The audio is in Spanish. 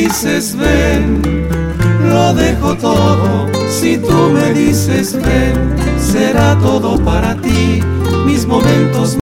dices ven, lo dejo todo. Si tú me dices ven, será todo para ti. Mis momentos